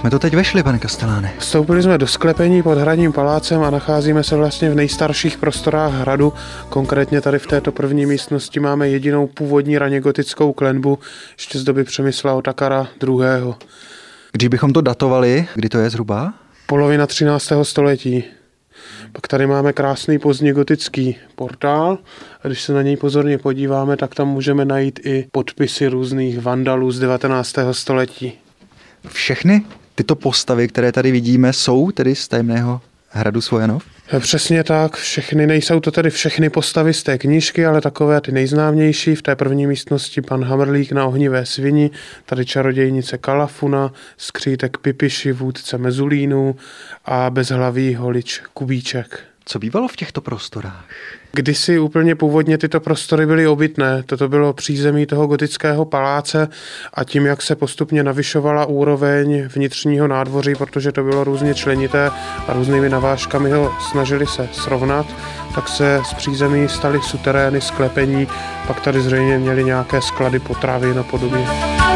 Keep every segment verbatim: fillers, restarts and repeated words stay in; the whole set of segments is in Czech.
jsme to teď vešli, pane Castellane? Vstoupili jsme do sklepení pod hradním palácem a nacházíme se vlastně v nejstarších prostorách hradu. Konkrétně tady v této první místnosti máme jedinou původní raně gotickou klenbu ještě z doby Přemysla Otakara druhého. Když bychom to datovali, kdy to je zhruba? Polovina třináctého století. Pak tady máme krásný pozdně gotický portál a když se na něj pozorně podíváme, tak tam můžeme najít i podpisy různých vandalů z devatenáctého století. Všechny tyto postavy, které tady vidíme, jsou tedy z tajemného hradu Svojanov? Přesně tak, všechny, nejsou to tedy všechny postavy z té knížky, ale takové ty nejznámější. V té první místnosti pan Hamrlík na ohnivé svini, tady čarodějnice Kalafuna, skřítek Pipiši, vůdce Mezulínů a bezhlavý holič Kubíček. Co bývalo v těchto prostorách? Kdysi úplně původně tyto prostory byly obytné. Toto bylo přízemí toho gotického paláce a tím, jak se postupně navyšovala úroveň vnitřního nádvoří, protože to bylo různě členité a různými navážkami ho snažili se srovnat, tak se z přízemí staly suterény, sklepení, pak tady zřejmě měli nějaké sklady potravin a podobně.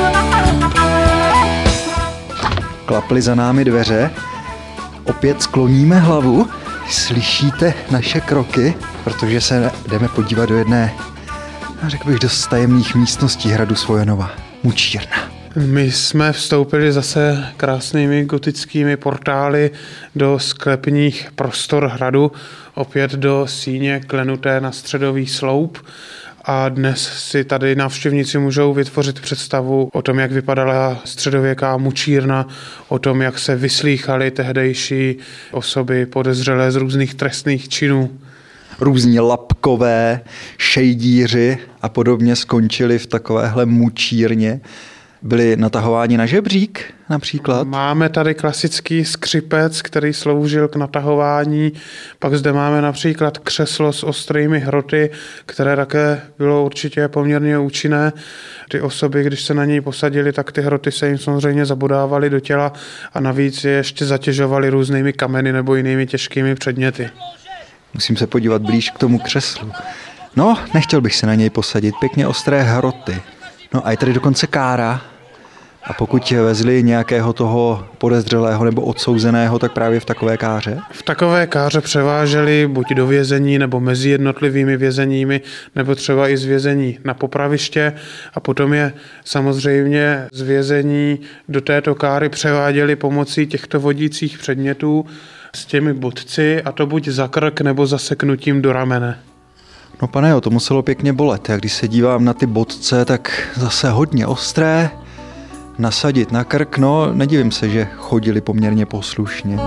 Klaply za námi dveře, opět skloníme hlavu. Slyšíte naše kroky, protože se jdeme podívat do jedné, řekl bych, dost tajemných místností hradu Svojanova. Mučírna. My jsme vstoupili zase krásnými gotickými portály do sklepních prostor hradu, opět do síně klenuté na středový sloup. A dnes si tady návštěvníci můžou vytvořit představu o tom, jak vypadala středověká mučírna, o tom, jak se vyslýchaly tehdejší osoby podezřelé z různých trestných činů. Různí lapkové, šejdíři a podobně skončili v takovéhle mučírně. Byli natahováni na žebřík například? Máme tady klasický skřipec, který sloužil k natahování. Pak zde máme například křeslo s ostrými hroty, které také bylo určitě poměrně účinné. Ty osoby, když se na něj posadili, tak ty hroty se jim samozřejmě zabodávaly do těla a navíc je ještě zatěžovaly různými kameny nebo jinými těžkými předměty. Musím se podívat blíž k tomu křeslu. No, nechtěl bych se na něj posadit. Pěkně ostré hroty. No a je tady dokonce kára a pokud vezli nějakého toho podezřelého nebo odsouzeného, tak právě v takové káře? V takové káře převáželi buď do vězení nebo mezi jednotlivými vězeními, nebo třeba i z vězení na popraviště a potom je samozřejmě z vězení do této káry převáděli pomocí těchto vodících předmětů s těmi bodci a to buď za krk nebo zaseknutím do ramene. No pane jo, to muselo pěkně bolet. Já když se dívám na ty bodce, tak zase hodně ostré. Nasadit na krk, no nedivím se, že chodili poměrně poslušně.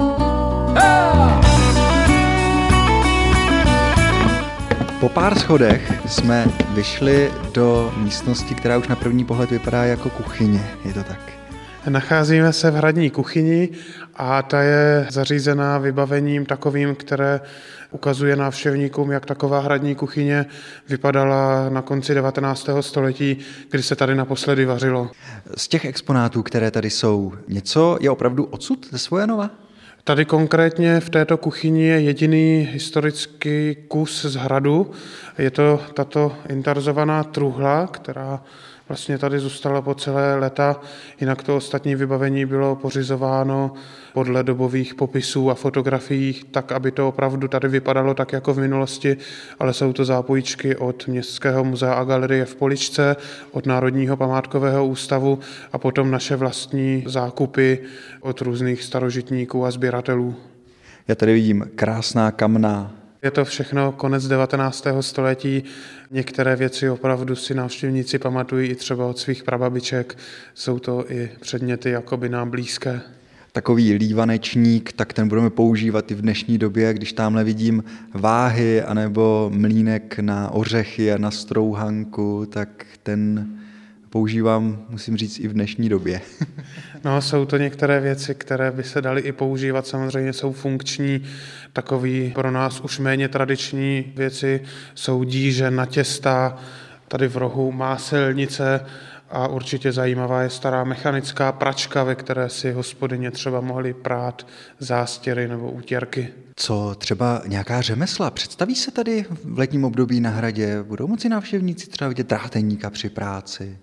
Po pár schodech jsme vyšli do místnosti, která už na první pohled vypadá jako kuchyně. Je to tak? Nacházíme se v hradní kuchyni a ta je zařízená vybavením takovým, které ukazuje návštěvníkům, jak taková hradní kuchyně vypadala na konci devatenáctého století, kdy se tady naposledy vařilo. Z těch exponátů, které tady jsou, něco je opravdu odsud ze Svojanova? Tady konkrétně v této kuchyni je jediný historický kus z hradu. Je to tato intarzovaná truhla, která vlastně tady zůstala po celé léta, jinak to ostatní vybavení bylo pořizováno podle dobových popisů a fotografií, tak, aby to opravdu tady vypadalo tak jako v minulosti, ale jsou to zápůjčky od Městského muzea a galerie v Poličce, od Národního památkového ústavu a potom naše vlastní zákupy od různých starožitníků a sběratelů. Já tady vidím krásná kamna. Je to všechno konec devatenáctého století. Některé věci opravdu si návštěvníci pamatují i třeba od svých prababiček. Jsou to i předměty jakoby nám blízké. Takový lívanečník, tak ten budeme používat i v dnešní době, když tamhle vidím váhy anebo mlýnek na ořechy a na strouhanku, tak ten používám, musím říct, i v dnešní době. No, jsou to některé věci, které by se daly i používat, samozřejmě jsou funkční. Takový pro nás už méně tradiční věci jsou díže na těsta, tady v rohu máselnice a určitě zajímavá je stará mechanická pračka, ve které si hospodyně třeba mohly prát zástěry nebo útěrky. Co třeba nějaká řemesla? Představí se tady v letním období na hradě? Budou moci návštěvníci třeba vidět dráteníka při práci?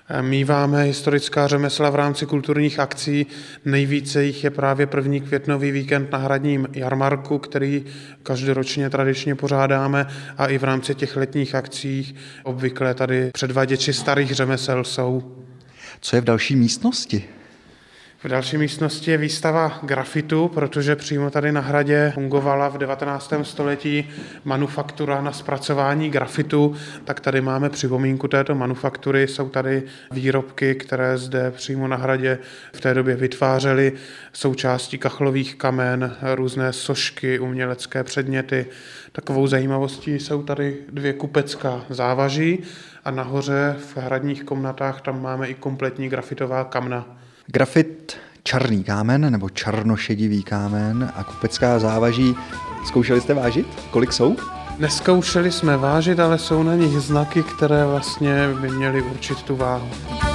Míváme historická řemesla v rámci kulturních akcí. Nejvíce jich je právě první květnový víkend na hradním jarmarku, který každoročně tradičně pořádáme, a i v rámci těch letních akcí obvykle tady předvaděči starých řemesel jsou. Co je v další místnosti? V další místnosti je výstava grafitu, protože přímo tady na hradě fungovala v devatenáctém století manufaktura na zpracování grafitu, tak tady máme připomínku této manufaktury. Jsou tady výrobky, které zde přímo na hradě v té době vytvářely, součástí kachlových kamen, různé sošky, umělecké předměty. Takovou zajímavostí jsou tady dvě kupecká závaží a nahoře v hradních komnatách tam máme i kompletní grafitová kamna. Grafit, černý kámen nebo černošedivý kámen a kupecká závaží. Zkoušeli jste vážit? Kolik jsou? Neskoušeli jsme vážit, ale jsou na nich znaky, které vlastně by měly určit tu váhu.